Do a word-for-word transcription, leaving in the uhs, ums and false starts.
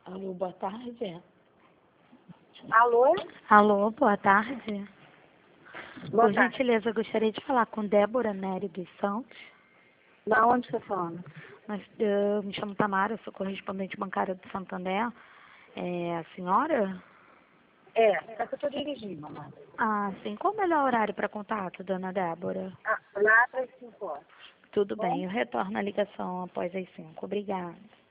Alô, boa tarde. Alô? Alô, boa tarde. Boa Por tarde. gentileza, eu gostaria de falar com Débora Nery dos Santos. Da onde você fala? Mas, eu me chamo Tamara, sou correspondente bancária do Santander. É a senhora? É, é que eu estou dirigindo, mamãe. Ah, sim. Qual o melhor horário para contato, dona Débora? Ah, lá para as cinco horas. Tudo Bom? bem, eu retorno a ligação após as cinco. Obrigada.